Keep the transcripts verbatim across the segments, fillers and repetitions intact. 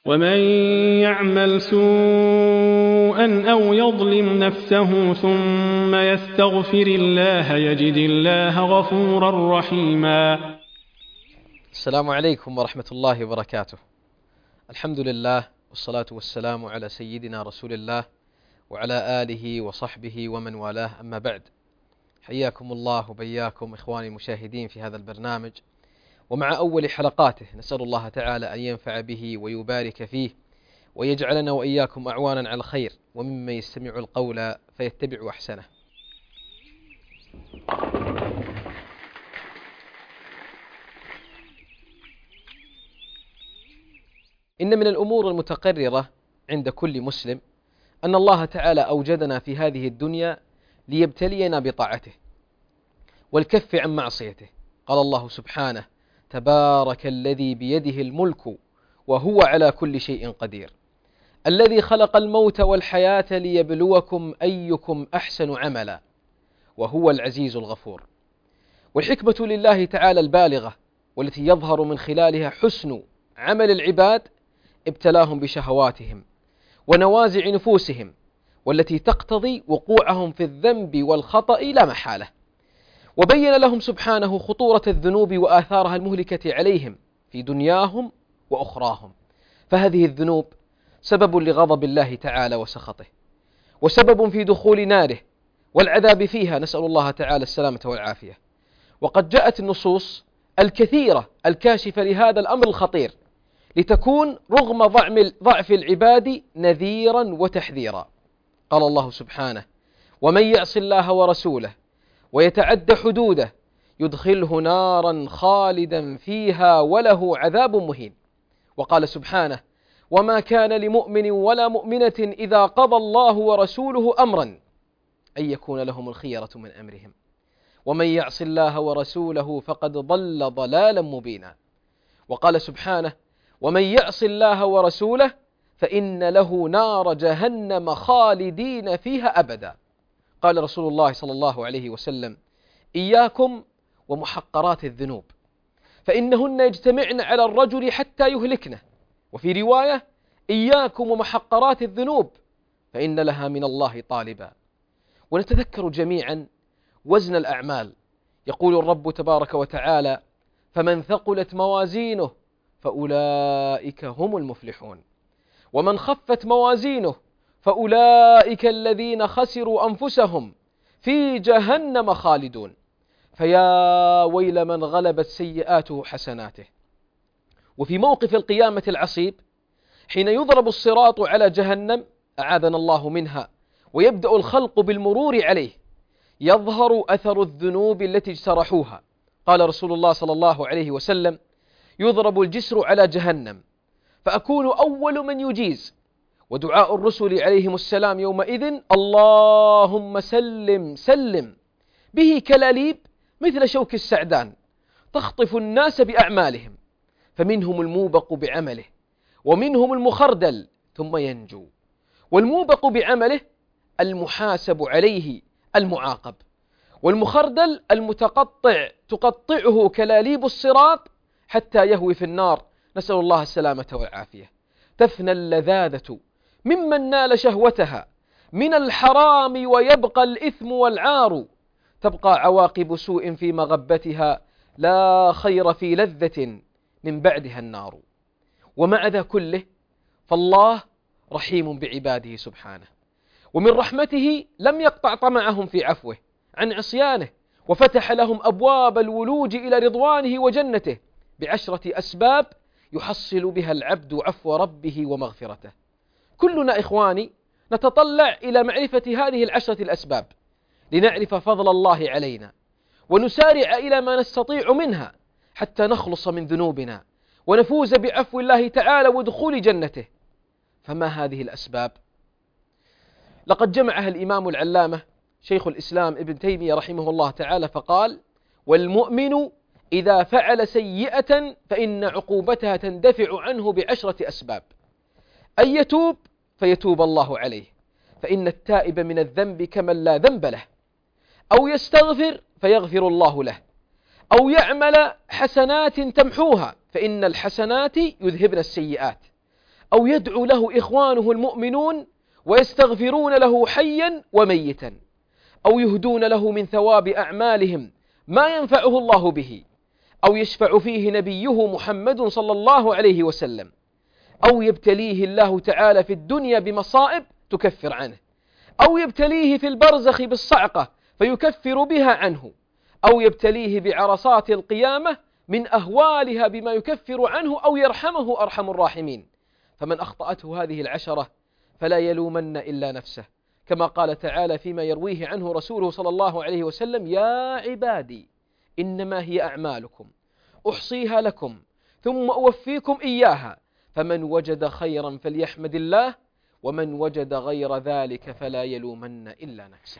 ومن يعمل سوءا أو يظلم نفسه ثم يستغفر الله يجد الله غفورا رحيما. السلام عليكم ورحمة الله وبركاته. الحمد لله والصلاة والسلام على سيدنا رسول الله وعلى آله وصحبه ومن والاه، أما بعد. حياكم الله وبياكم إخواني المشاهدين في هذا البرنامج، ومع أول حلقاته نسأل الله تعالى أن ينفع به ويبارك فيه ويجعلنا وإياكم أعوانا على الخير وممن يستمع القول فيتبع أحسنه. إن من الأمور المتقررة عند كل مسلم أن الله تعالى أوجدنا في هذه الدنيا ليبتلينا بطاعته والكف عن معصيته. قال الله سبحانه: تبارك الذي بيده الملك وهو على كل شيء قدير، الذي خلق الموت والحياة ليبلوكم أيكم أحسن عملا وهو العزيز الغفور. والحكمة لله تعالى البالغة والتي يظهر من خلالها حسن عمل العباد ابتلاهم بشهواتهم ونوازع نفوسهم، والتي تقتضي وقوعهم في الذنب والخطأ لا محالة. وبين لهم سبحانه خطورة الذنوب وآثارها المهلكة عليهم في دنياهم وأخراهم، فهذه الذنوب سبب لغضب الله تعالى وسخطه، وسبب في دخول ناره والعذاب فيها، نسأل الله تعالى السلامة والعافية. وقد جاءت النصوص الكثيرة الكاشفة لهذا الأمر الخطير لتكون رغم ضعف العباد نذيرا وتحذيرا. قال الله سبحانه: ومن يعص الله ورسوله ويتعد حدوده يدخله نارا خالدا فيها وله عذاب مهين. وقال سبحانه: وما كان لمؤمن ولا مؤمنة إذا قضى الله ورسوله أمرا أن يكون لهم الخيرة من أمرهم ومن يعص الله ورسوله فقد ضل ضلالا مبينا. وقال سبحانه: ومن يعص الله ورسوله فإن له نار جهنم خالدين فيها أبدا. قال رسول الله صلى الله عليه وسلم: إياكم ومحقرات الذنوب فإنهن يجتمعن على الرجل حتى يهلكنه. وفي رواية: إياكم ومحقرات الذنوب فإن لها من الله طالبا. ونتذكر جميعا وزن الأعمال. يقول الرب تبارك وتعالى: فمن ثقلت موازينه فأولئك هم المفلحون، ومن خفت موازينه فأولئك الذين خسروا أنفسهم في جهنم خالدون. فيا ويل من غلبت سيئاته حسناته. وفي موقف القيامة العصيب حين يضرب الصراط على جهنم، أعاذنا الله منها، ويبدأ الخلق بالمرور عليه، يظهر أثر الذنوب التي اجترحوها. قال رسول الله صلى الله عليه وسلم: يضرب الجسر على جهنم فأكون أول من يجيز، ودعاء الرسل عليهم السلام يومئذ: اللهم سلم سلم، به كلاليب مثل شوك السعدان تخطف الناس بأعمالهم، فمنهم الموبق بعمله ومنهم المخردل ثم ينجو. والموبق بعمله المحاسب عليه المعاقب، والمخردل المتقطع تقطعه كلاليب الصراط حتى يهوي في النار، نسأل الله السلامة والعافية. تفنى اللذاذة ممن نال شهوتها من الحرام ويبقى الإثم والعار، تبقى عواقب سوء في مغبتها، لا خير في لذة من بعدها النار. ومع ذا كله فالله رحيم بعباده سبحانه، ومن رحمته لم يقطع طمعهم في عفوه عن عصيانه، وفتح لهم أبواب الولوج إلى رضوانه وجنته بعشرة أسباب يحصل بها العبد عفو ربه ومغفرته. كلنا إخواني نتطلع إلى معرفة هذه العشرة الأسباب لنعرف فضل الله علينا، ونسارع إلى ما نستطيع منها حتى نخلص من ذنوبنا ونفوز بعفو الله تعالى ودخول جنته. فما هذه الأسباب؟ لقد جمعها الإمام العلامة شيخ الإسلام ابن تيمية رحمه الله تعالى فقال: والمؤمن إذا فعل سيئة فإن عقوبتها تندفع عنه بعشرة أسباب: أن يتوب فيتوب الله عليه، فإن التائب من الذنب كمن لا ذنب له، أو يستغفر فيغفر الله له، أو يعمل حسنات تمحوها فإن الحسنات يذهبن السيئات، أو يدعو له إخوانه المؤمنون ويستغفرون له حيا وميتا، أو يهدون له من ثواب أعمالهم ما ينفعه الله به، أو يشفع فيه نبيه محمد صلى الله عليه وسلم، أو يبتليه الله تعالى في الدنيا بمصائب تكفر عنه، أو يبتليه في البرزخ بالصعقة فيكفر بها عنه، أو يبتليه بعرصات القيامة من أهوالها بما يكفر عنه، أو يرحمه أرحم الراحمين. فمن أخطأته هذه العشرة فلا يلومن إلا نفسه، كما قال تعالى فيما يرويه عنه رسوله صلى الله عليه وسلم: يا عبادي إنما هي أعمالكم أحصيها لكم ثم أوفيكم إياها، فمن وجد خيرا فليحمد الله، ومن وجد غير ذلك فلا يلومن إلا نفسه.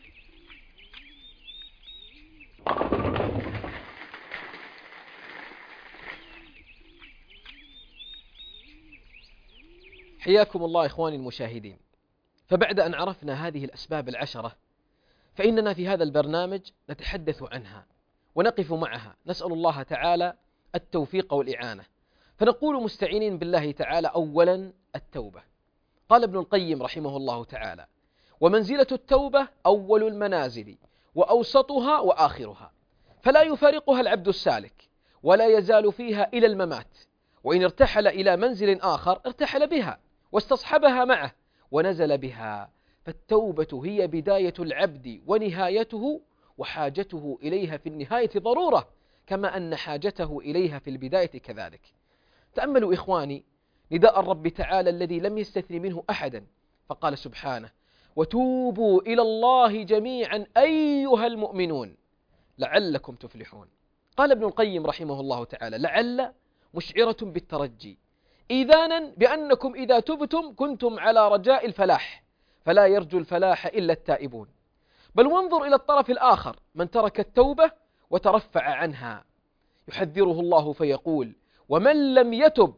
حياكم الله إخواني المشاهدين. فبعد أن عرفنا هذه الأسباب العشرة، فإننا في هذا البرنامج نتحدث عنها ونقف معها، نسأل الله تعالى التوفيق والإعانة. فنقول مستعينين بالله تعالى: أولا التوبة. قال ابن القيم رحمه الله تعالى: ومنزلة التوبة أول المنازل وأوسطها وآخرها، فلا يفارقها العبد السالك ولا يزال فيها إلى الممات، وإن ارتحل إلى منزل آخر ارتحل بها واستصحبها معه ونزل بها. فالتوبة هي بداية العبد ونهايته، وحاجته إليها في النهاية ضرورة، كما أن حاجته إليها في البداية كذلك. تأملوا إخواني نداء الرب تعالى الذي لم يستثن منه أحدا، فقال سبحانه: وتوبوا إلى الله جميعا أيها المؤمنون لعلكم تفلحون. قال ابن القيم رحمه الله تعالى: لعل مشعرة بالترجي، إذانا بأنكم إذا تبتم كنتم على رجاء الفلاح، فلا يرجو الفلاح إلا التائبون. بل وانظر إلى الطرف الآخر، من ترك التوبة وترفع عنها، يحذره الله فيقول: ومن لم يتب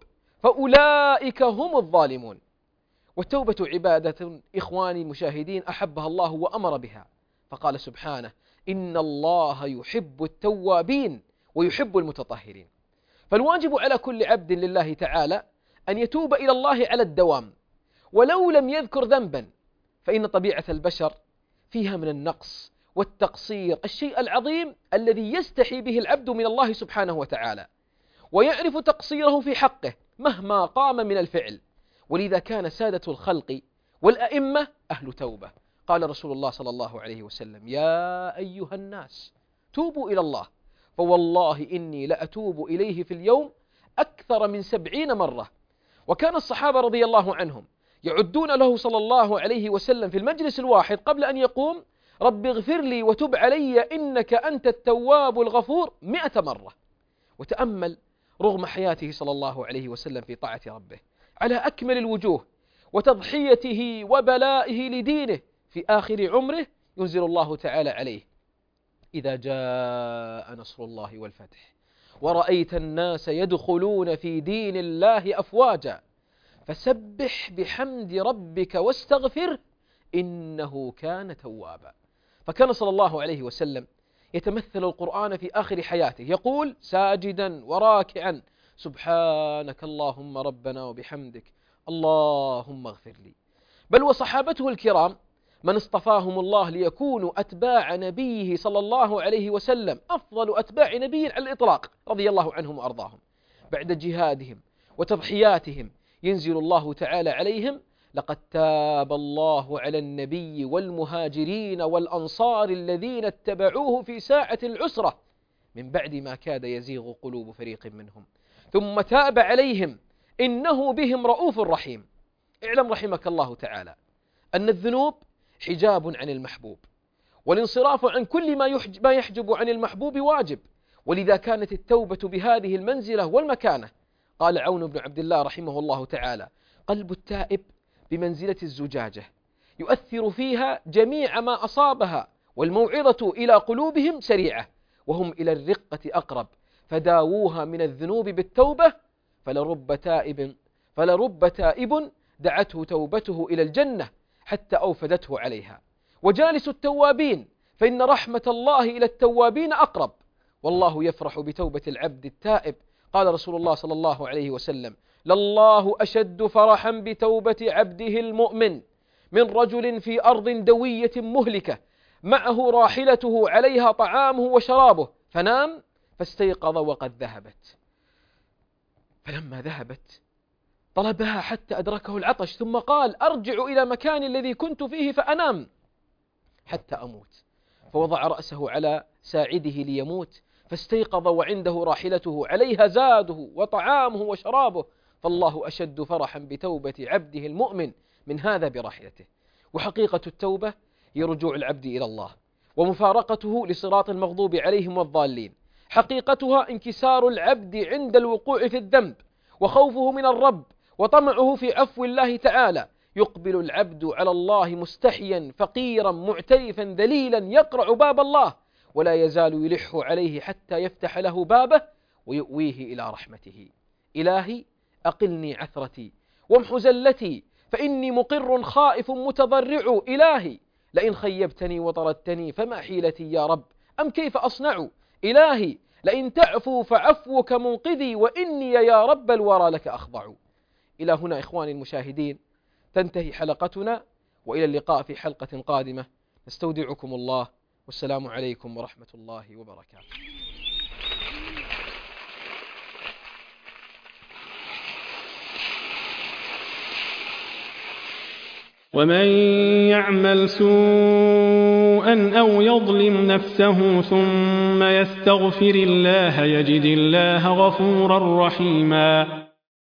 فأولئك هم الظالمون. والتوبة عبادة إخواني المشاهدين أحبها الله وأمر بها، فقال سبحانه: إن الله يحب التوابين ويحب المتطهرين. فالواجب على كل عبد لله تعالى أن يتوب إلى الله على الدوام، ولو لم يذكر ذنبا، فإن طبيعة البشر فيها من النقص والتقصير الشيء العظيم الذي يستحي به العبد من الله سبحانه وتعالى، ويعرف تقصيره في حقه مهما قام من الفعل. ولذا كان سادة الخلق والأئمة أهل توبة. قال رسول الله صلى الله عليه وسلم: يا أيها الناس توبوا إلى الله، فوالله إني لأتوب إليه في اليوم أكثر من سبعين مرة. وكان الصحابة رضي الله عنهم يعدون له صلى الله عليه وسلم في المجلس الواحد قبل أن يقوم: رب اغفر لي وتب علي إنك أنت التواب الغفور مئة مرة. وتأمل رغم حياته صلى الله عليه وسلم في طاعة ربه على أكمل الوجوه وتضحيته وبلائه لدينه، في آخر عمره ينزل الله تعالى عليه: إذا جاء نصر الله والفتح ورأيت الناس يدخلون في دين الله أفواجا فسبح بحمد ربك واستغفره إنه كان توابا. فكان صلى الله عليه وسلم يتمثل القرآن في آخر حياته يقول ساجدا وراكعا: سبحانك اللهم ربنا وبحمدك اللهم اغفر لي. بل وصحابته الكرام من اصطفاهم الله ليكونوا أتباع نبيه صلى الله عليه وسلم، أفضل أتباع نبي على الإطلاق رضي الله عنهم وأرضاهم، بعد جهادهم وتضحياتهم ينزل الله تعالى عليهم: لقد تاب الله على النبي والمهاجرين والأنصار الذين اتبعوه في ساعة العسرة من بعد ما كاد يزيغ قلوب فريق منهم ثم تاب عليهم إنه بهم رؤوف رحيم. اعلم رحمك الله تعالى أن الذنوب حجاب عن المحبوب، والانصراف عن كل ما يحجب عن المحبوب واجب، ولذا كانت التوبة بهذه المنزلة والمكانة. قال عون بن عبد الله رحمه الله تعالى: قلب التائب بمنزلة الزجاجة يؤثر فيها جميع ما أصابها، والموعظة إلى قلوبهم سريعة وهم إلى الرقة أقرب، فداووها من الذنوب بالتوبة فلرب تائب فلرب تائب دعته توبته إلى الجنة حتى أوفدته عليها. وجالس التوابين فإن رحمة الله إلى التوابين أقرب، والله يفرح بتوبة العبد التائب قال رسول الله صلى الله عليه وسلم: لله أشد فرحا بتوبة عبده المؤمن من رجل في أرض دوية مهلكة معه راحلته عليها طعامه وشرابه فنام فاستيقظ وقد ذهبت، فلما ذهبت طلبها حتى أدركه العطش، ثم قال: أرجع إلى مكاني الذي كنت فيه فأنام حتى أموت، فوضع رأسه على ساعده ليموت، فاستيقظ وعنده راحلته عليها زاده وطعامه وشرابه، فالله أشد فرحا بتوبة عبده المؤمن من هذا براحلته. وحقيقة التوبة هي رجوع العبد إلى الله ومفارقته لصراط المغضوب عليهم والضالين. حقيقتها انكسار العبد عند الوقوع في الذنب وخوفه من الرب وطمعه في عفو الله تعالى. يقبل العبد على الله مستحيا فقيرا معترفا ذليلا يقرع باب الله، ولا يزال يلح عليه حتى يفتح له بابه ويؤويه إلى رحمته. إلهي أقلني عثرتي وامح زلتي فإني مقر خائف متضرع. إلهي لئن خيبتني وطردتني فما حيلتي يا رب أم كيف أصنع. إلهي لئن تعفو فعفوك منقذي وإني يا رب الورى لك أخضع. إلى هنا إخواني المشاهدين تنتهي حلقتنا، وإلى اللقاء في حلقة قادمة. نستودعكم الله، والسلام عليكم ورحمة الله وبركاته. ومن يعمل سوءا أو يظلم نفسه ثم يستغفر الله يجد الله غفورا رحيما.